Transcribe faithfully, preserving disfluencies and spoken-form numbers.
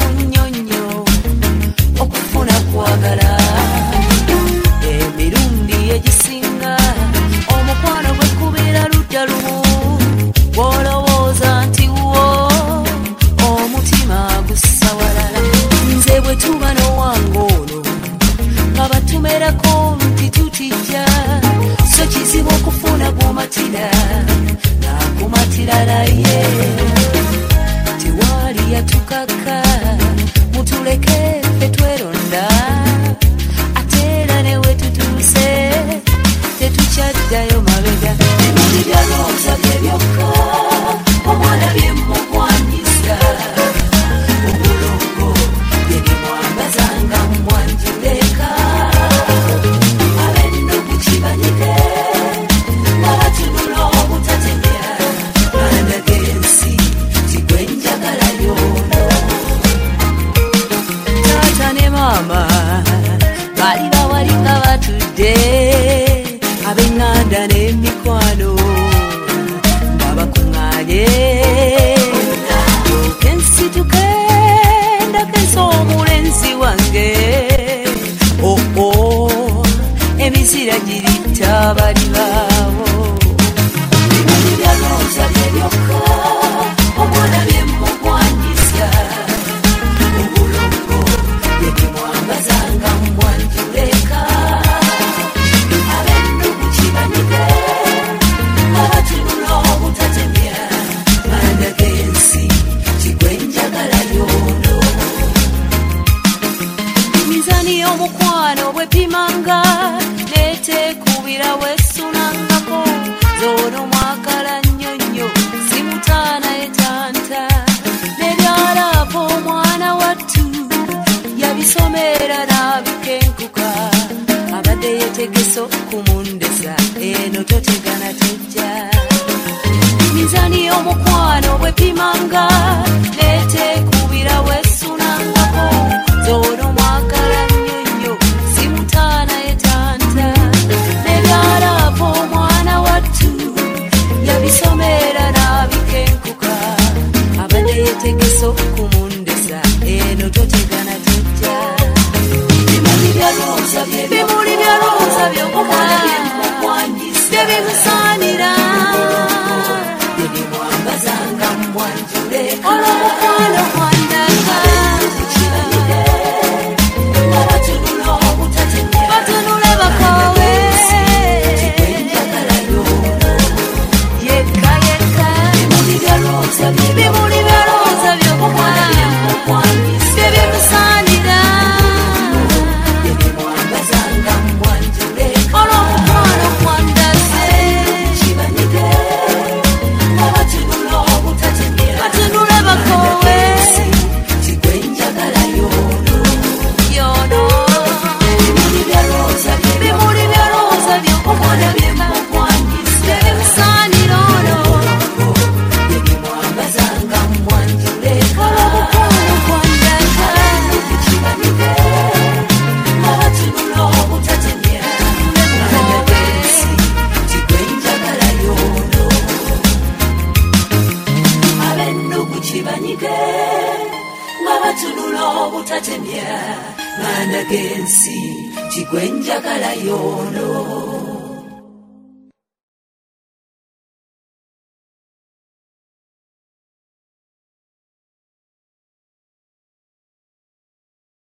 munyonyo okufuna kwagala emirundi egisinga omukwano gwe kubeera ludda lumu bw'olowooza nti wo omutima gussa walala nze bwe tuba n'owange ono nga batumerako nti tutijja so kizibu okufuna gw'omatira nakumatira naye tewali yatukaka mutuleke ffe tweronda ate era newe tutuuse tetukyaddayo mabega ebuli byalowooza bye byokka omwana byemmugwanyiza obulongo byebimwambazanga mwanjuleka abenno kukibanyike nga batunula obutatemya andaga ensi tigwe njagala yono taata ne maama bali bawali nga batudde ab'eŋŋanda n'emikwano nga bakuŋŋaanye okensituke ndakensa omulenzi wange oo emizira giritta bali baawo ebali byalowooza bye byokka omwana byemmugwanyiza obulongo byebimwambazanga mwanjuleka abenno kukibanyike nga batunula obutatemya andaga ensi tigwe njagala yono mizani y'omukwano bwepimanga netekubira wesunangako zono mwakala nnyonnyo simutaana etanta nebyalava omwana wattu yabisomera n'abikenkuka abadde yetegese okumundesa eno totegana tejja mizani y'omukwano bwepimanga netekubira wesunangako zono mwakala nnyonnyo simutaana etanta nebyalava omwana wattu yabisomera n'abikenkuka abadde yetegese okumundesa eno totegana tejja bimuli byalowooza byokka byebimusaanira byebimwambazanga mwanjuleka olw'omukwano gwandaga nga batunula obutatemya batunule bakoowe njagala yono yekka yekka bimuli byalowooza byokka byebimusaanira byebimwambazanga mwanjuleka olw'omukwano gwandaze kibanyike nga batunula obutatemya batunule bakoowe tigwe njagala yono yono bimuli byalowooza byokka byebimusaanira ono byebimwambazanga mwanjuleka olw'omukwano gwandaga kibanyike nga batunula obutatemya andaga ensi tigwe njagala yono abenno kukibanyike nga batunula obutatemya andaga ensi tigwe njagala yono.